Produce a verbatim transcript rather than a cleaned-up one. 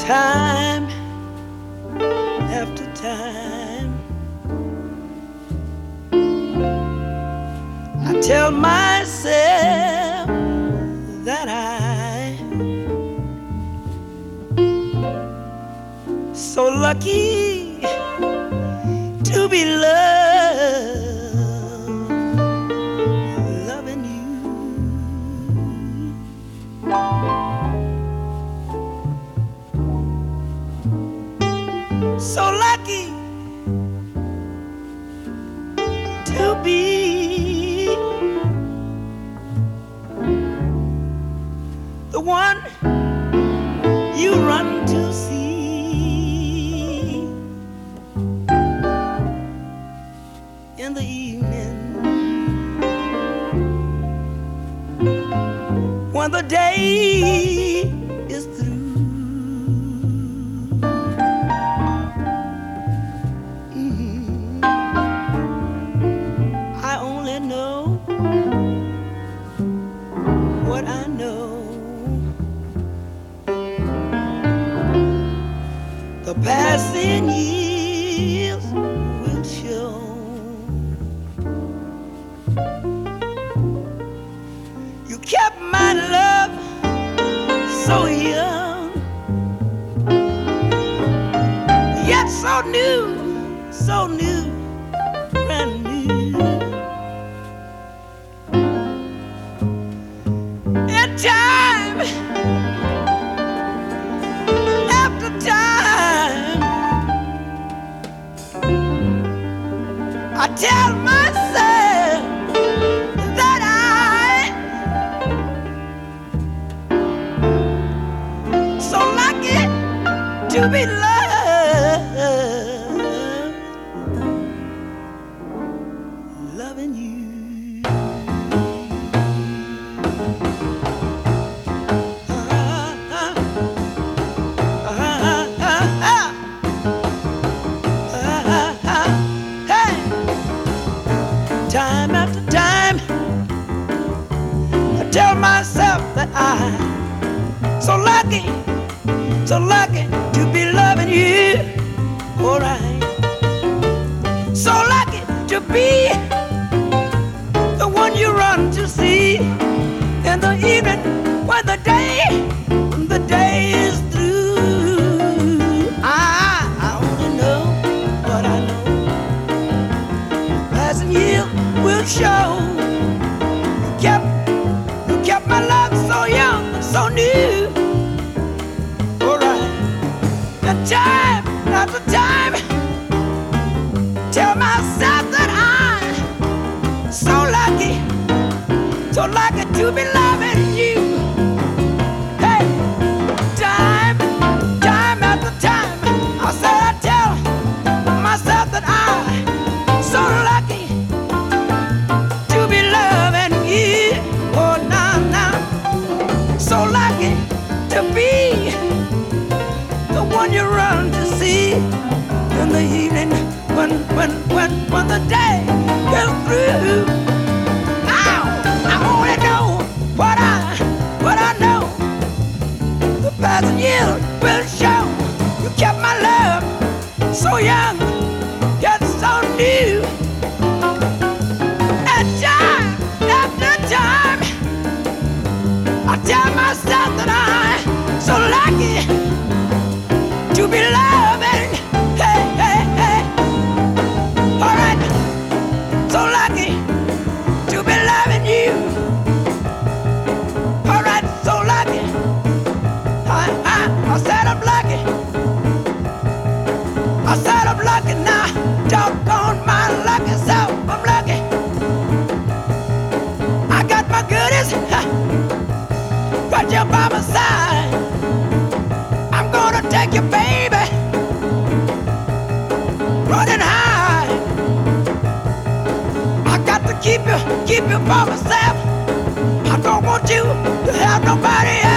Time after time, I tell myself that I so lucky to be loved, loving you. So lucky to be the one you run to see in the evening when the day is through. What I know, the passing years will show. You kept my love so young, yet so new, so new, brand new. Time after time, I tell myself that I so lucky to be loved, loving you. Time after time, I tell myself that I'm so lucky, so lucky to be loving you. Alright, so lucky to be the one you run to see in the evening when the day, when the day is through. I, I only know what I know. Passing years will show. You kept, you kept my love so young, so new. Alright, and time after time, tell myself that I'm so lucky, so lucky to be loving you. Hey, time, time after time, I said I tell myself that I'm so lucky. So lucky to be the one you run to see in the evening when, when, when, when the day is through. Now I only know what I, what I know. The passing years will show. You kept my love so young, yet so new. And time after time, I tell myself that I'm so lucky to be loving. Hey, hey, hey. Alright, so lucky to be loving you. Alright, so lucky. I, I, I said I'm lucky. I said I'm lucky now. Doggone my lucky self. I'm lucky. I got my goodies. Right here by my side. I'm gonna take you, baby, running high. I got to keep you, keep you by myself. I don't want you to have nobody else.